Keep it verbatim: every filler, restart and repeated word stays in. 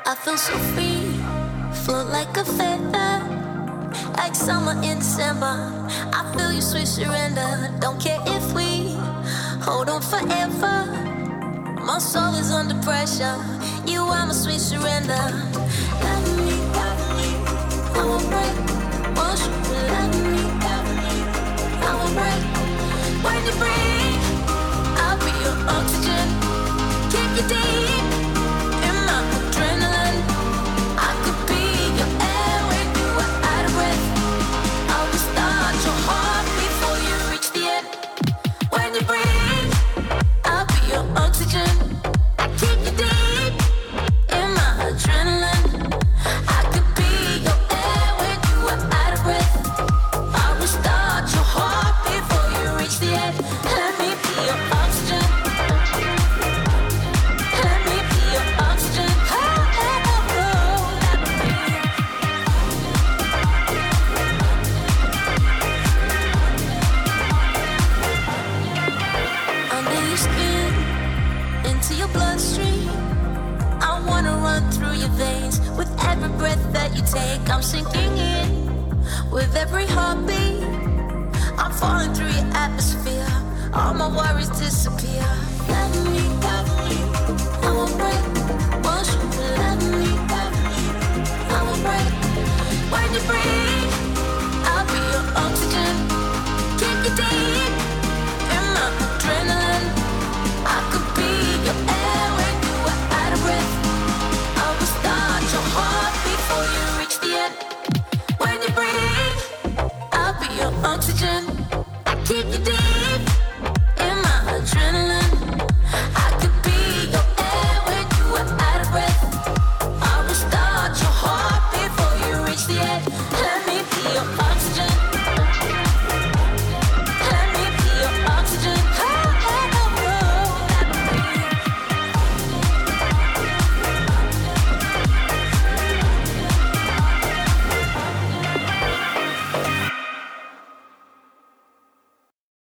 I feel so free, float like a feather, like summer in December. I feel your sweet surrender. Don't care if we hold on forever. My soul is under pressure. You are my sweet surrender. Love me, love me, I will break. Won't you love me, love me, I will break. When you breathe, I'll be your oxygen. Keep you deep in my adrenaline. I could be your air when you are out of breath. I will start your heart before you reach the end. When you breathe, I'll be your oxygen. I keep you deep in my adrenaline. I could be your air when you are out of breath. I will start your heart before you reach the end. Let me be your oxygen. Let me be your oxygen. Oh, oh, oh, oh. Let me be. Under your skin, into your bloodstream. I wanna run through your veins. With every breath that you take, I'm sinking in. With every heartbeat, I'm falling through your atmosphere. All my worries disappear. Love me, love me, I won't break.